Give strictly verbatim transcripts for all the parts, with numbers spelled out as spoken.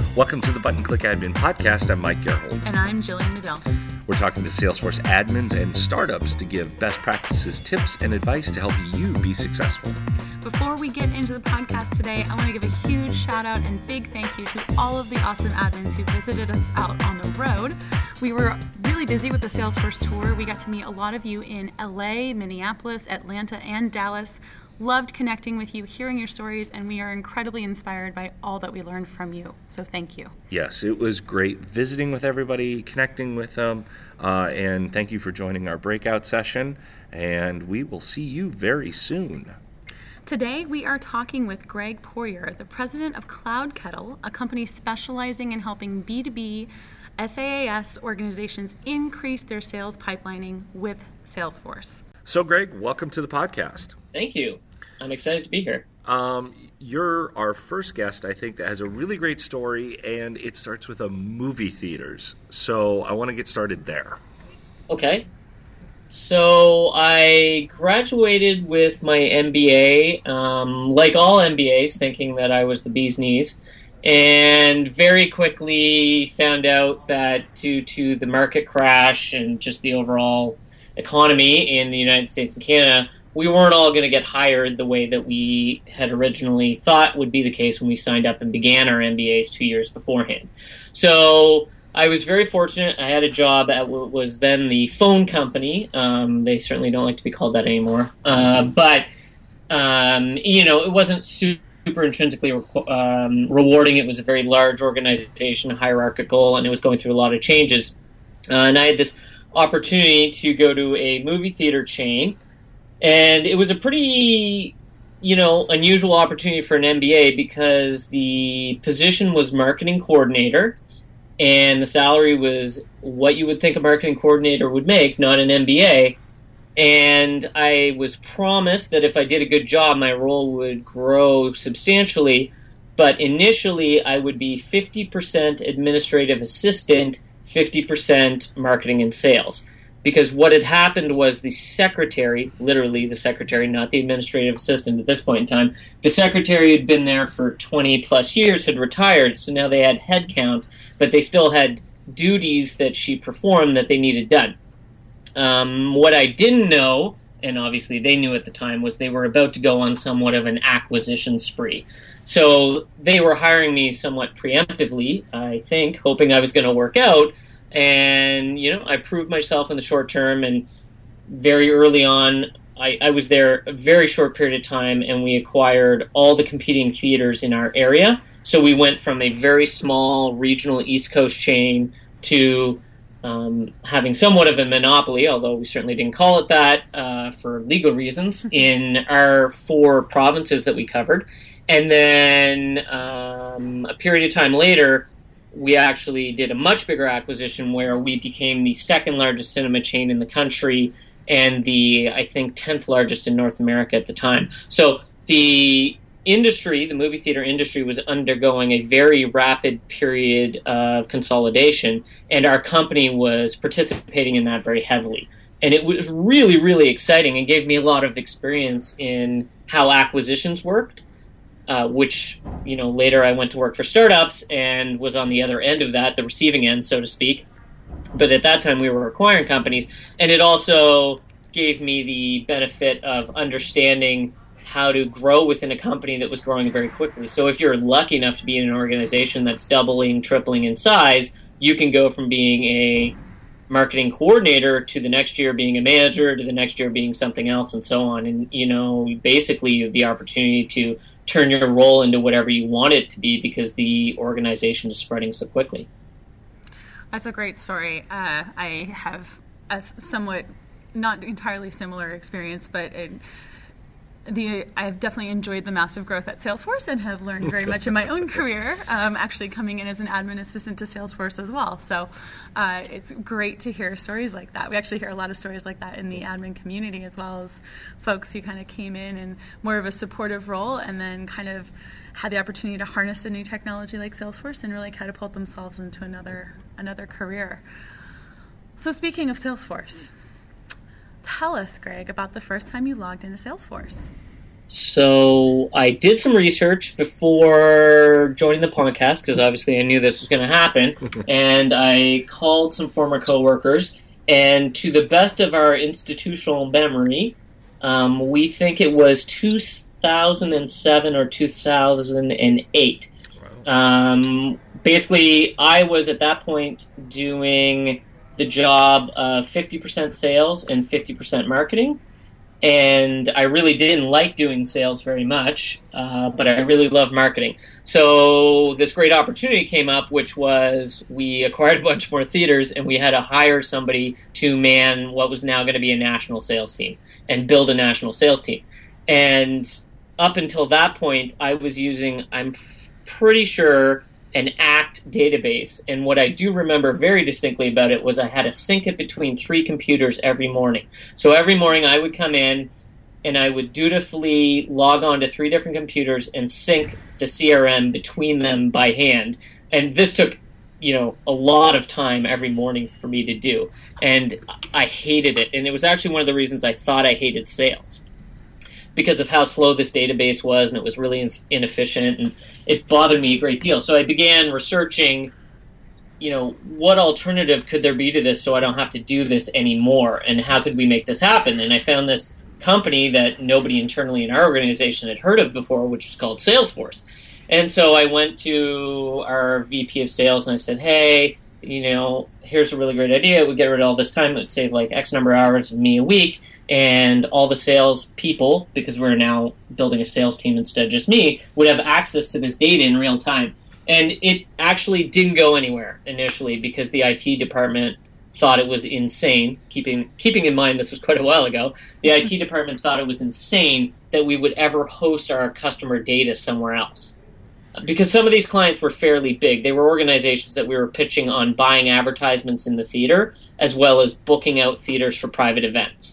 Welcome to the Button Click Admin Podcast. I'm Mike Gerhold. And I'm Jillian Medell. We're talking to Salesforce admins and startups to give best practices, tips, and advice to help you be successful. Before we get into the podcast today, I want to give a huge shout out and big thank you to all of the awesome admins who visited us out on the road. We were really busy with the Salesforce tour. We got to meet a lot of you in L A, Minneapolis, Atlanta, and Dallas. Loved connecting with you, hearing your stories, and we are incredibly inspired by all that we learned from you. So thank you. Yes, it was great visiting with everybody, connecting with them, uh, and thank you for joining our breakout session, and we will see you very soon. Today, we are talking with Greg Poirier, the president of CloudKettle, a company specializing in helping B two B SaaS organizations increase their sales pipelining with Salesforce. So, Greg, welcome to the podcast. Thank you. I'm excited to be here. Um, you're our first guest, I think, that has a really great story, and it starts with a movie theaters. So I want to get started there. Okay. So I graduated with my M B A, um, like all M B As, thinking that I was the bee's knees, and very quickly found out that due to the market crash and just the overall economy in the United States and Canada, we weren't all going to get hired the way that we had originally thought would be the case when we signed up and began our M B As two years beforehand. So I was very fortunate. I had a job at what was then the phone company. Um, they certainly don't like to be called that anymore. Uh, but, um, you know, it wasn't super intrinsically um, rewarding. It was a very large organization, hierarchical, and it was going through a lot of changes. Uh, and I had this opportunity to go to a movie theater chain. And it was a pretty, you know, unusual opportunity for an M B A because the position was marketing coordinator and the salary was what you would think a marketing coordinator would make, not an M B A. And I was promised that if I did a good job, my role would grow substantially. But initially, I would be fifty percent administrative assistant, fifty percent marketing and sales. Because what had happened was the secretary, literally the secretary, not the administrative assistant at this point in time, the secretary had been there for twenty plus years, had retired, so now they had headcount, but they still had duties that she performed that they needed done. Um, what I didn't know, and obviously they knew at the time, was they were about to go on somewhat of an acquisition spree. So they were hiring me somewhat preemptively, I think, hoping I was going to work out. And, you know, I proved myself in the short term, and very early on, I, I was there a very short period of time, and we acquired all the competing theaters in our area. So we went from a very small regional East Coast chain to um, having somewhat of a monopoly, although we certainly didn't call it that uh, for legal reasons, in our four provinces that we covered. And then um, a period of time later, we actually did a much bigger acquisition where we became the second largest cinema chain in the country and the, I think, tenth largest in North America at the time. So the industry, the movie theater industry, was undergoing a very rapid period of consolidation, and our company was participating in that very heavily. And it was really, really exciting and gave me a lot of experience in how acquisitions worked. Uh, which, you know, later I went to work for startups and was on the other end of that, the receiving end, so to speak. But at that time, we were acquiring companies. And it also gave me the benefit of understanding how to grow within a company that was growing very quickly. So if you're lucky enough to be in an organization that's doubling, tripling in size, you can go from being a marketing coordinator to the next year being a manager, to the next year being something else, and so on. And, you know, basically you have the opportunity to turn your role into whatever you want it to be because the organization is spreading so quickly. That's a great story. Uh, I have a somewhat, not entirely similar experience, but it, the I've definitely enjoyed the massive growth at Salesforce and have learned very much in my own career, um, actually coming in as an admin assistant to Salesforce as well. So uh, it's great to hear stories like that. We actually hear a lot of stories like that in the admin community, as well as folks who kind of came in in more of a supportive role and then kind of had the opportunity to harness a new technology like Salesforce and really catapult themselves into another another career. So speaking of Salesforce, tell us, Greg, about the first time you logged into Salesforce. So I did some research before joining the podcast because obviously I knew this was going to happen, and I called some former coworkers, and to the best of our institutional memory, um, we think it was two thousand seven or two thousand eight. Wow. Um, basically, I was at that point doing the job of fifty percent sales and fifty percent marketing. And I really didn't like doing sales very much, uh, but I really love marketing. So this great opportunity came up, which was we acquired a bunch more theaters, and we had to hire somebody to man what was now going to be a national sales team and build a national sales team. And up until that point, I was using, I'm f- pretty sure, an ACT database. And what I do remember very distinctly about it was I had to sync it between three computers every morning. So every morning I would come in and I would dutifully log on to three different computers and sync the C R M between them by hand. And this took, you know, a lot of time every morning for me to do. And I hated it. And it was actually one of the reasons I thought I hated sales, because of how slow this database was, and it was really inefficient, and it bothered me a great deal. So I began researching, you know, what alternative could there be to this so I don't have to do this anymore, and how could we make this happen? And I found this company that nobody internally in our organization had heard of before, which was called Salesforce. And so I went to our V P of sales and I said, hey, you know, here's a really great idea. We get rid of all this time. It would save like X number of hours of me a week. And all the sales people, because we're now building a sales team instead of just me, would have access to this data in real time. And it actually didn't go anywhere initially because the I T department thought it was insane. Keeping keeping in mind this was quite a while ago, the I T department thought it was insane that we would ever host our customer data somewhere else. Because some of these clients were fairly big. They were organizations that we were pitching on buying advertisements in the theater, as well as booking out theaters for private events.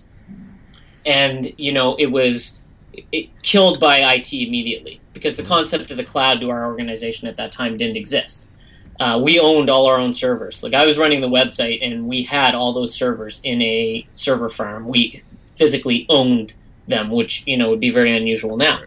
And, you know, it was it killed by I T immediately because the concept of the cloud to our organization at that time didn't exist. Uh, we owned all our own servers. Like, I was running the website, and we had all those servers in a server farm. We physically owned them, which, you know, would be very unusual now.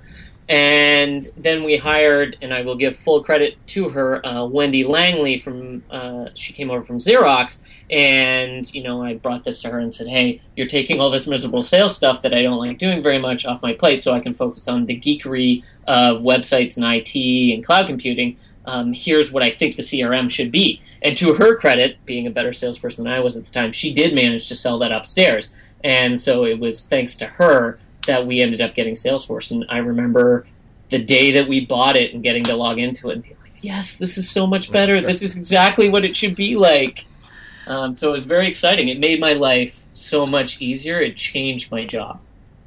And then we hired, and I will give full credit to her, uh, Wendy Langley from, uh, she came over from Xerox, and, you know, I brought this to her and said, hey, you're taking all this miserable sales stuff that I don't like doing very much off my plate so I can focus on the geekery of websites and I T and cloud computing. Um, here's what I think the C R M should be. And to her credit, being a better salesperson than I was at the time, she did manage to sell that upstairs. And so it was thanks to her that we ended up getting Salesforce. And I remember the day that we bought it and getting to log into it and be like, yes, this is so much better. This is exactly what it should be like. Um, so it was very exciting. It made my life so much easier. It changed my job.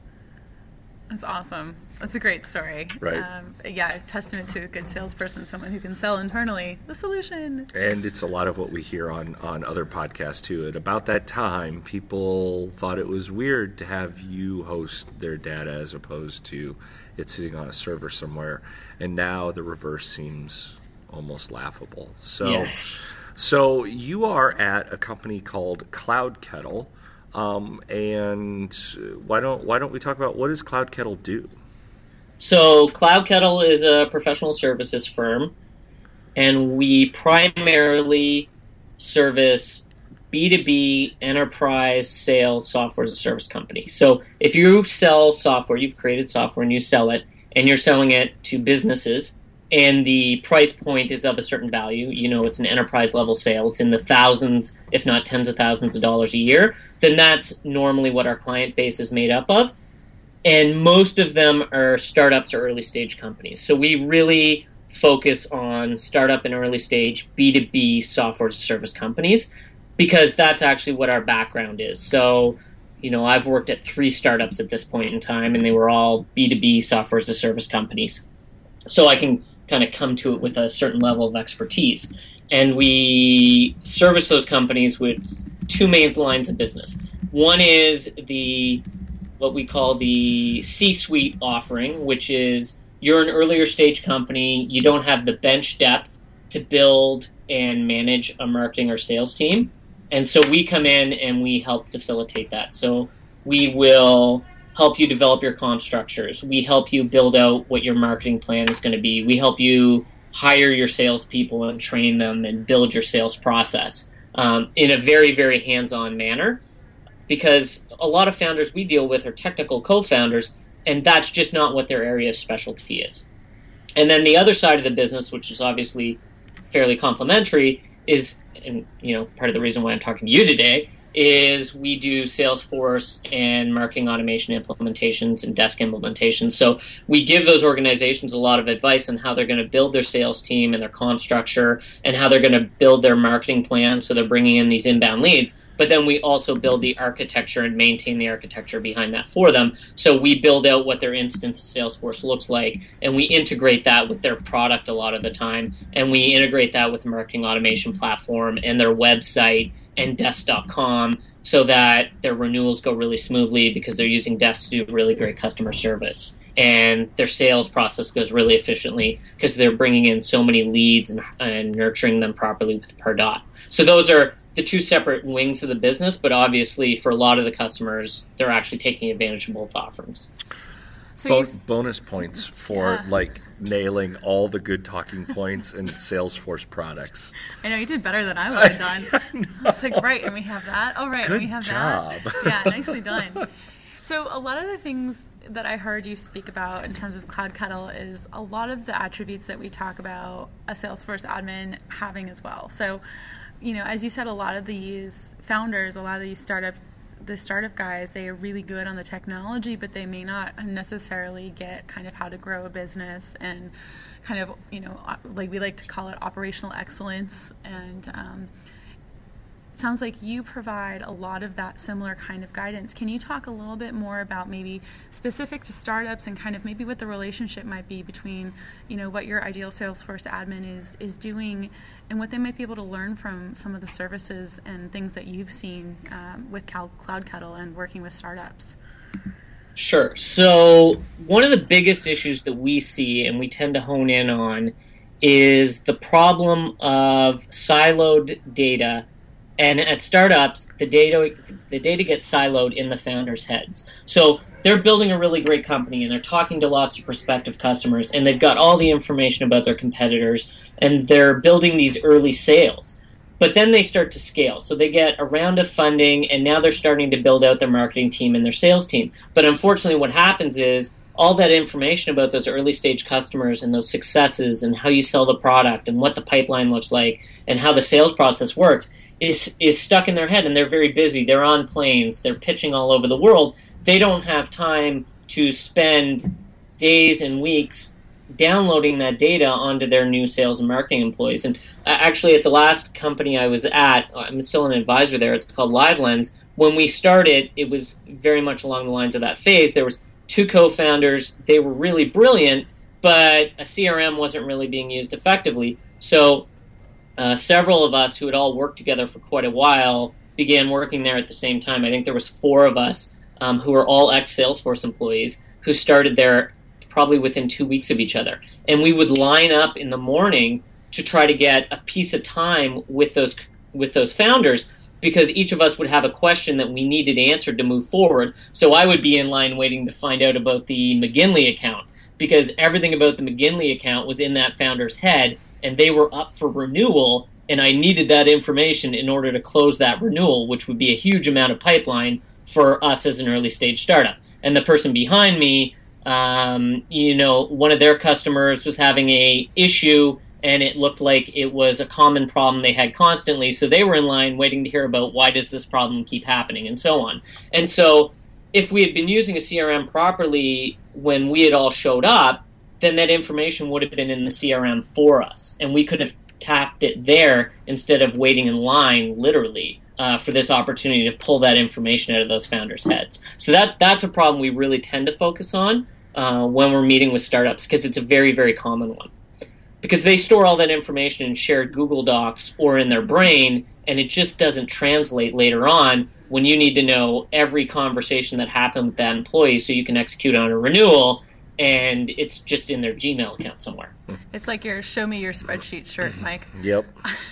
That's awesome. That's a great story. Right. Um, yeah, testament to a good salesperson, someone who can sell internally the solution. And it's a lot of what we hear on, on other podcasts, too. At about that time, people thought it was weird to have you host their data as opposed to it sitting on a server somewhere. And now the reverse seems almost laughable. So, yes. So you are at a company called Cloud Kettle. Um, and why don't why don't we talk about what does Cloud Kettle do? So Cloud Kettle is a professional services firm, and we primarily service B two B enterprise sales software as a service company. So if you sell software, you've created software and you sell it, and you're selling it to businesses, and the price point is of a certain value, you know, it's an enterprise level sale, it's in the thousands, if not tens of thousands of dollars a year, then that's normally what our client base is made up of. And most of them are startups or early stage companies. So we really focus on startup and early stage B two B software as a service companies because that's actually what our background is. So, you know, I've worked at three startups at this point in time, and they were all B two B software as a service companies. So I can kind of come to it with a certain level of expertise. And we service those companies with two main lines of business. One is the what we call the C-suite offering, which is you're an earlier stage company, you don't have the bench depth to build and manage a marketing or sales team. And so we come in and we help facilitate that. So we will help you develop your comp structures. We help you build out what your marketing plan is going to be. We help you hire your salespeople and train them and build your sales process um, in a very, very hands-on manner. Because a lot of founders we deal with are technical co-founders, and that's just not what their area of specialty is. And then the other side of the business, which is obviously fairly complementary, is, and you know, part of the reason why I'm talking to you today, is we do Salesforce and marketing automation implementations and desk implementations. So we give those organizations a lot of advice on how they're going to build their sales team and their comp structure and how they're going to build their marketing plan so they're bringing in these inbound leads. But then we also build the architecture and maintain the architecture behind that for them. So we build out what their instance of Salesforce looks like, and we integrate that with their product a lot of the time, and we integrate that with the marketing automation platform and their website and desk dot com so that their renewals go really smoothly because they're using Desk to do really great customer service. And their sales process goes really efficiently because they're bringing in so many leads and, and nurturing them properly with Pardot. So those are the two separate wings of the business, but obviously for a lot of the customers, they're actually taking advantage of both offerings. So Bo- bonus points for yeah. like nailing all the good talking points in Salesforce products. I know you did better than I would have done. I, I was like, right, and we have that. Oh, right, good and we have job. that. Yeah, nicely done. So a lot of the things that I heard you speak about in terms of CloudKettle is a lot of the attributes that we talk about a Salesforce admin having as well. So, you know, as you said, a lot of these founders, a lot of these startup, the startup guys, they are really good on the technology, but they may not necessarily get kind of how to grow a business and kind of, you know, like we like to call it operational excellence. And um, it sounds like you provide a lot of that similar kind of guidance. Can you talk a little bit more about maybe specific to startups and kind of maybe what the relationship might be between, you know, what your ideal Salesforce admin is is doing and what they might be able to learn from some of the services and things that you've seen um, with CloudKettle and working with startups? Sure. So one of the biggest issues that we see and we tend to hone in on is the problem of siloed data. And at startups, the data the data gets siloed in the founders' heads. So they're building a really great company, and they're talking to lots of prospective customers, and they've got all the information about their competitors, and they're building these early sales. But then they start to scale. So they get a round of funding, and now they're starting to build out their marketing team and their sales team. But unfortunately, what happens is all that information about those early-stage customers and those successes and how you sell the product and what the pipeline looks like and how the sales process works is is stuck in their head, and they're very busy. They're on planes. They're pitching all over the world. They don't have time to spend days and weeks downloading that data onto their new sales and marketing employees. And actually, at the last company I was at, I'm still an advisor there. It's called LiveLens. When we started, it was very much along the lines of that phase. There was two co-founders. They were really brilliant, but a C R M wasn't really being used effectively. So Uh, several of us who had all worked together for quite a while began working there at the same time. I think there was four of us um, who were all ex-Salesforce employees who started there probably within two weeks of each other. And we would line up in the morning to try to get a piece of time with those with those founders because each of us would have a question that we needed answered to move forward. So I would be in line waiting to find out about the McGinley account because everything about the McGinley account was in that founder's head, and they were up for renewal, and I needed that information in order to close that renewal, which would be a huge amount of pipeline for us as an early-stage startup. And the person behind me, um, you know, one of their customers was having a issue, and it looked like it was a common problem they had constantly, so they were in line waiting to hear about why does this problem keep happening, and so on. And so if we had been using a C R M properly when we had all showed up, then that information would have been in the C R M for us, and we could have tapped it there instead of waiting in line, literally, uh, for this opportunity to pull that information out of those founders' heads. So that that's a problem we really tend to focus on uh, when we're meeting with startups, because it's a very, very common one. Because they store all that information in shared Google Docs or in their brain, and it just doesn't translate later on when you need to know every conversation that happened with that employee so you can execute on a renewal, and it's just in their Gmail account somewhere. It's like your show me your spreadsheet shirt, Mike. Yep.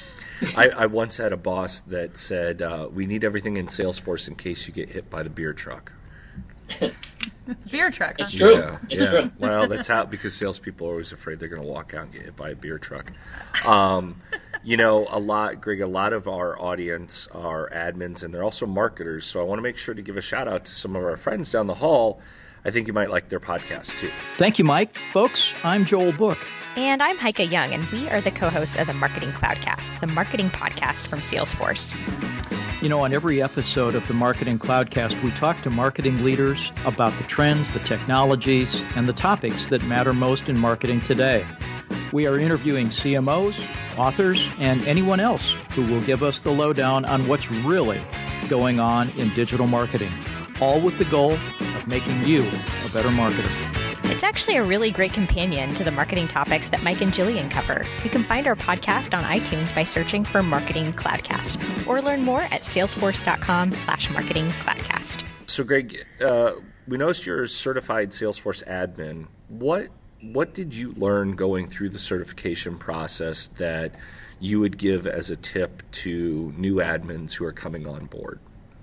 I, I once had a boss that said, uh, we need everything in Salesforce in case you get hit by the beer truck. Beer truck. Huh? It's true. Yeah, it's yeah. true. Well, that's how, because salespeople are always afraid they're going to walk out and get hit by a beer truck. Um, you know, a lot, Greg, a lot of our audience are admins and they're also marketers. So I want to make sure to give a shout out to some of our friends down the hall. I think you might like their podcast too. Thank you, Mike. Folks, I'm Joel Book. And I'm Heike Young, and we are the co-hosts of the Marketing Cloudcast, the marketing podcast from Salesforce. You know, on every episode of the Marketing Cloudcast, we talk to marketing leaders about the trends, the technologies, and the topics that matter most in marketing today. We are interviewing C M Os, authors, and anyone else who will give us the lowdown on what's really going on in digital marketing, all with the goal of making you a better marketer. It's actually a really great companion to the marketing topics that Mike and Jillian cover. You can find our podcast on iTunes by searching for Marketing Cloudcast, or learn more at salesforce.com slash marketing cloudcast. So, Greg, uh, we noticed you're a certified Salesforce admin. What what did you learn going through the certification process that you would give as a tip to new admins who are coming on board?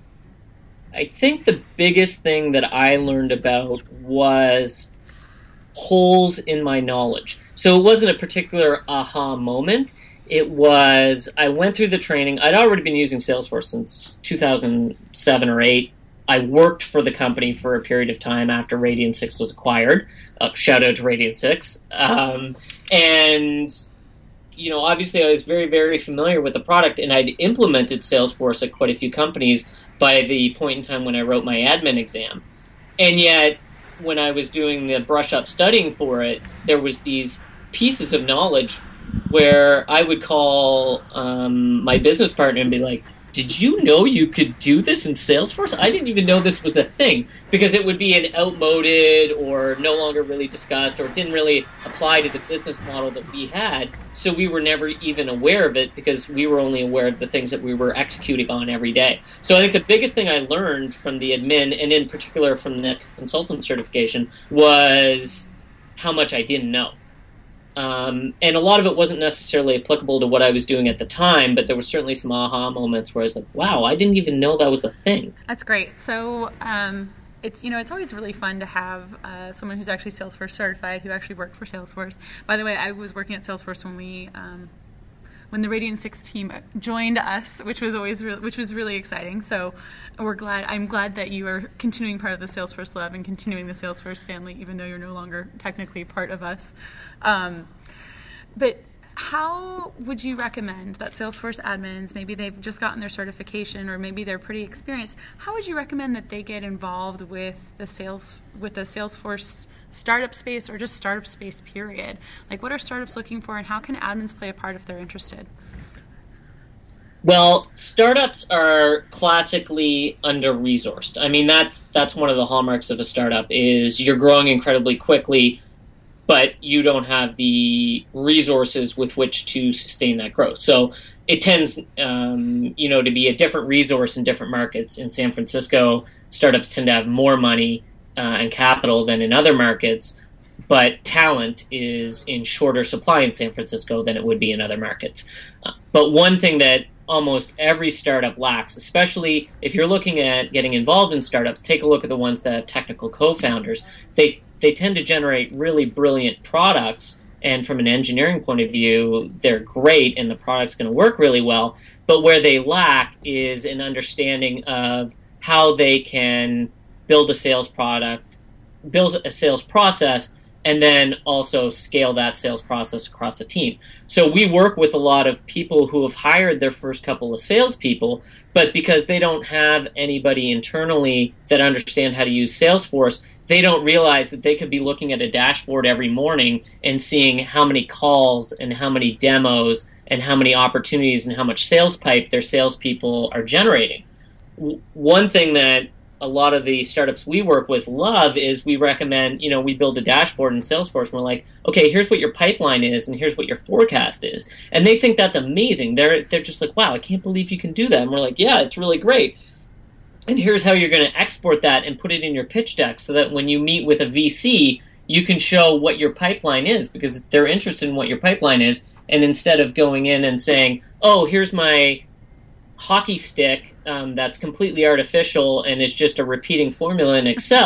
I think the biggest thing that I learned about was holes in my knowledge. So it wasn't a particular aha moment. It was, I went through the training. I'd already been using Salesforce since two thousand seven or eight. I worked for the company for a period of time after Radian six was acquired. Uh, shout out to Radian six. Um, and, you know, obviously I was very, very familiar with the product, and I'd implemented Salesforce at quite a few companies by the point in time when I wrote my admin exam. And yet, when I was doing the brush-up studying for it, there was these pieces of knowledge where I would call um, my business partner and be like, did you know you could do this in Salesforce? I didn't even know this was a thing, because it would be an outmoded or no longer really discussed, or didn't really apply to the business model that we had. So we were never even aware of it, because we were only aware of the things that we were executing on every day. So I think the biggest thing I learned from the admin, and in particular from the consultant certification, was how much I didn't know. Um, and a lot of it wasn't necessarily applicable to what I was doing at the time, but there were certainly some aha moments where I was like, wow, I didn't even know that was a thing. That's great. So um, it's, you know, it's always really fun to have uh, someone who's actually Salesforce certified, who actually worked for Salesforce. By the way, I was working at Salesforce when we um, when the Radian six team joined us, which was always re- which was really exciting. So we're glad. I'm glad that you are continuing part of the Salesforce Lab and continuing the Salesforce family, even though you're no longer technically part of us. Um, but how would you recommend that Salesforce admins, maybe they've just gotten their certification, or maybe they're pretty experienced, how would you recommend that they get involved with the sales with the Salesforce startup space, or just startup space period? Like, what are startups looking for, and how can admins play a part if they're interested? Well, startups are classically under-resourced. I mean, that's that's one of the hallmarks of a startup, is you're growing incredibly quickly, but you don't have the resources with which to sustain that growth. So it tends, um, you know, to be a different resource in different markets. In San Francisco, startups tend to have more money uh, and capital than in other markets, but talent is in shorter supply in San Francisco than it would be in other markets. Uh, but one thing that almost every startup lacks, especially if you're looking at getting involved in startups, take a look at the ones that have technical co-founders. They they tend to generate really brilliant products, and from an engineering point of view, they're great and the product's going to work really well. But where they lack is an understanding of how they can build a sales product, build a sales process, and then also scale that sales process across a team. So we work with a lot of people who have hired their first couple of salespeople, but because they don't have anybody internally that understand how to use Salesforce, they don't realize that they could be looking at a dashboard every morning and seeing how many calls and how many demos and how many opportunities and how much sales pipe their salespeople are generating. One thing that a lot of the startups we work with love is we recommend, you know, we build a dashboard in Salesforce and we're like, okay, here's what your pipeline is and here's what your forecast is. And they think that's amazing. They're they're just like, wow, I can't believe you can do that. And we're like, yeah, it's really great. And here's how you're going to export that and put it in your pitch deck so that when you meet with a V C, you can show what your pipeline is, because they're interested in what your pipeline is. And instead of going in and saying, oh, here's my hockey stick um, that's completely artificial and is just a repeating formula in Excel,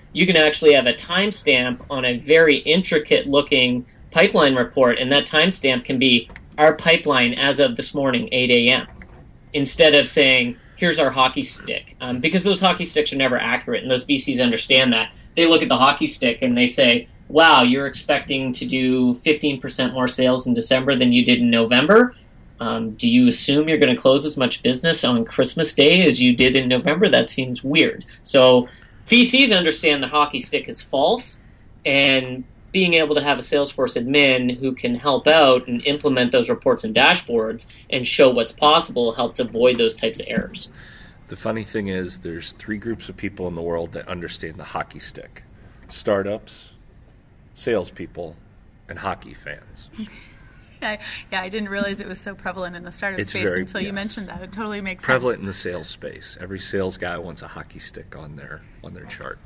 you can actually have a timestamp on a very intricate-looking pipeline report, and that timestamp can be our pipeline as of this morning, eight a.m., instead of saying, here's our hockey stick. Um, because those hockey sticks are never accurate, and those V Cs understand that. They look at the hockey stick and they say, wow, you're expecting to do fifteen percent more sales in December than you did in November. Um, do you assume you're going to close as much business on Christmas Day as you did in November? That seems weird. So V Cs understand the hockey stick is false, and being able to have a Salesforce admin who can help out and implement those reports and dashboards and show what's possible helps avoid those types of errors. The funny thing is there's three groups of people in the world that understand the hockey stick: startups, salespeople, and hockey fans. Yeah, yeah, I didn't realize it was so prevalent in the startup It's space very- until yes. you mentioned that. It totally makes Prevalent sense. in the sales space. Every sales guy wants a hockey stick on their on their chart.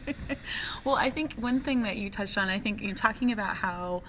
Well, I think one thing that you touched on, I think you're talking about how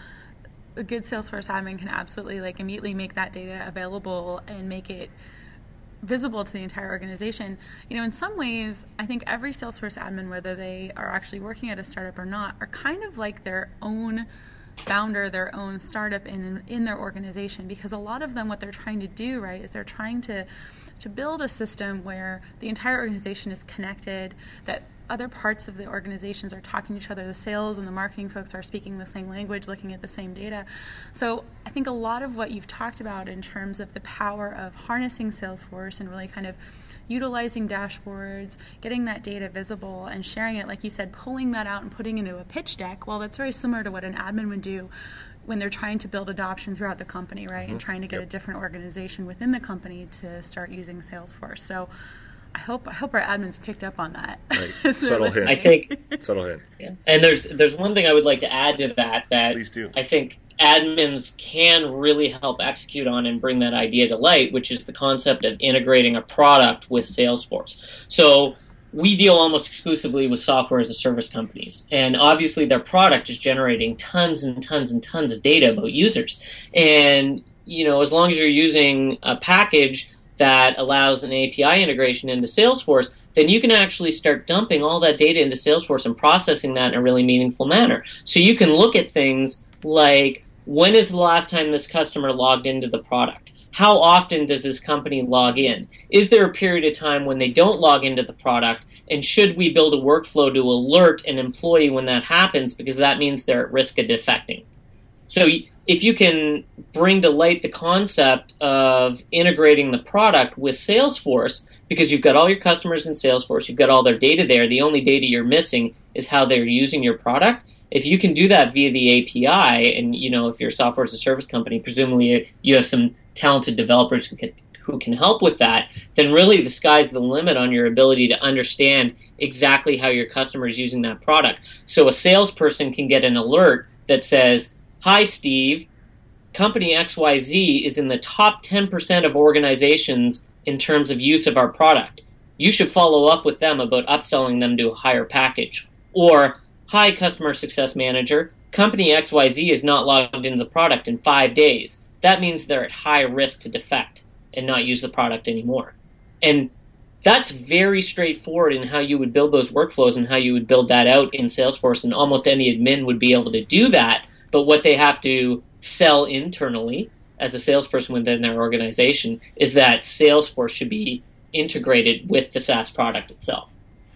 a good Salesforce admin can absolutely like immediately make that data available and make it visible to the entire organization. You know, in some ways, I think every Salesforce admin, whether they are actually working at a startup or not, are kind of like their own founder, their own startup in in their organization, because a lot of them, what they're trying to do, right, is they're trying to to build a system where the entire organization is connected, that other parts of the organizations are talking to each other. The sales and the marketing folks are speaking the same language, looking at the same data. So I think a lot of what you've talked about in terms of the power of harnessing Salesforce and really kind of utilizing dashboards, getting that data visible and sharing it, like you said, pulling that out and putting into a pitch deck, well, that's very similar to what an admin would do when they're trying to build adoption throughout the company, right? Mm-hmm. And trying to get Yep. a different organization within the company to start using Salesforce. So I hope I hope our admins picked up on that. Right. As they're Subtle hint. listening. I think, Subtle hint. yeah. And there's there's one thing I would like to add to that that Please do. I think admins can really help execute on and bring that idea to light, which is the concept of integrating a product with Salesforce. So we deal almost exclusively with software as a service companies, and obviously their product is generating tons and tons and tons of data about users. And you know, as long as you're using a package that allows an A P I integration into Salesforce, then you can actually start dumping all that data into Salesforce and processing that in a really meaningful manner. So you can look at things like, when is the last time this customer logged into the product? How often does this company log in? Is there a period of time when they don't log into the product? And should we build a workflow to alert an employee when that happens, because that means they're at risk of defecting? So if you can bring to light the concept of integrating the product with Salesforce, because you've got all your customers in Salesforce, you've got all their data there, the only data you're missing is how they're using your product. If you can do that via the A P I, and you know, if you're a software as a service company, presumably you have some talented developers who can who can help with that, then really the sky's the limit on your ability to understand exactly how your customer is using that product. So a salesperson can get an alert that says, hi, Steve, company X Y Z is in the top ten percent of organizations in terms of use of our product. You should follow up with them about upselling them to a higher package. Or, hi, customer success manager, company X Y Z is not logged into the product in five days. That means they're at high risk to defect and not use the product anymore. And that's very straightforward in how you would build those workflows and how you would build that out in Salesforce, and almost any admin would be able to do that. But what they have to sell internally as a salesperson within their organization is that Salesforce should be integrated with the SaaS product itself.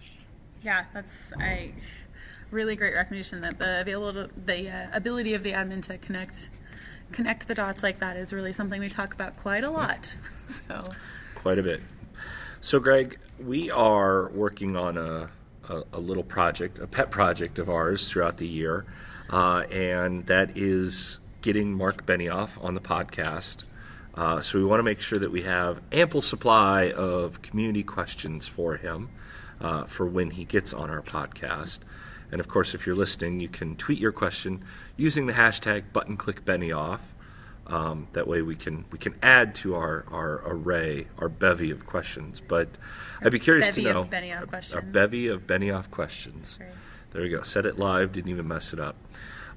Yeah, that's a really great recognition that the available the uh, ability of the admin to connect connect the dots like that is really something we talk about quite a lot. So Quite a bit. So, Greg, we are working on a, a, a little project, a pet project of ours throughout the year, uh, and that is getting Mark Benioff on the podcast. Uh, so we want to make sure that we have ample supply of community questions for him uh, for when he gets on our podcast. And, of course, if you're listening, you can tweet your question using the hashtag buttonclickbenioff. Um, that way we can we can add to our, our array, our bevy of questions. But I'd be curious to bevy know. of Benioff questions. Our bevy of Benioff questions. Right. There we go. Said it live, didn't even mess it up.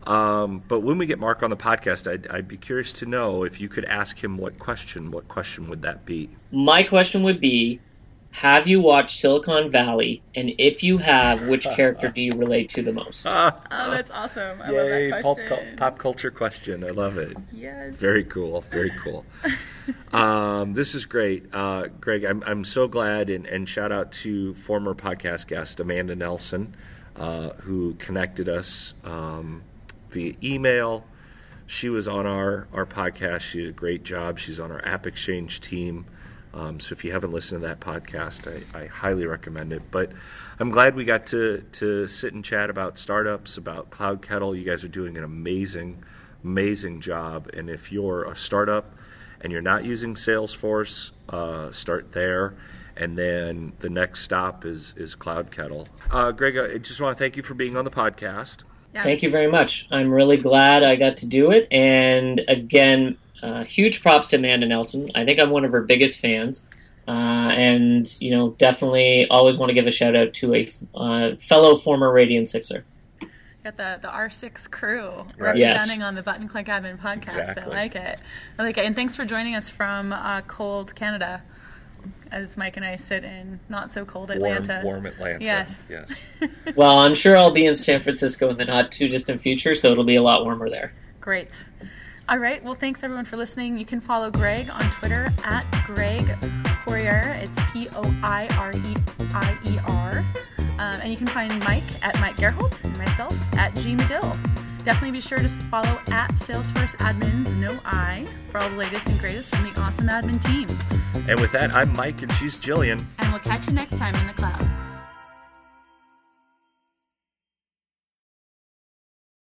Um, but when we get Mark on the podcast, I'd, I'd be curious to know if you could ask him what question, what question would that be? My question would be, have you watched Silicon Valley? And if you have, which character do you relate to the most? Oh, that's awesome. I Yay, love that pop, question. pop culture question. I love it. Yes. Very cool. Very cool. um, this is great. Uh, Greg, I'm, I'm so glad, and, and shout out to former podcast guest Amanda Nelson, uh, who connected us um, via email. She was on our, our podcast. She did a great job. She's on our App Exchange team. Um, so if you haven't listened to that podcast, I, I highly recommend it. But I'm glad we got to, to sit and chat about startups, about CloudKettle. You guys are doing an amazing, amazing job. And if you're a startup and you're not using Salesforce, uh, start there. And then the next stop is, is CloudKettle. Uh, Greg, I just want to thank you for being on the podcast. Yeah. Thank you very much. I'm really glad I got to do it. And again, Uh, huge props to Amanda Nelson. I think I'm one of her biggest fans. Uh, and, you know, definitely always want to give a shout out to a uh, fellow former Radian Sixer. Got the, the R six crew Right. representing Yes. on the Button Click Admin podcast. Exactly. I like it. I like it. And thanks for joining us from uh, cold Canada, as Mike and I sit in not so cold Atlanta. Warm, warm Atlanta. Yes. Yes. Well, I'm sure I'll be in San Francisco in the not too distant future, so it'll be a lot warmer there. Great. All right. Well, thanks everyone for listening. You can follow Greg on Twitter at Greg Poirier. It's P O I R E I E R. Um, and you can find Mike at Mike Gerholtz and myself at G Medill. Definitely be sure to follow at Salesforce Admins, no I, for all the latest and greatest from the awesome admin team. And with that, I'm Mike and she's Jillian. And we'll catch you next time in the cloud.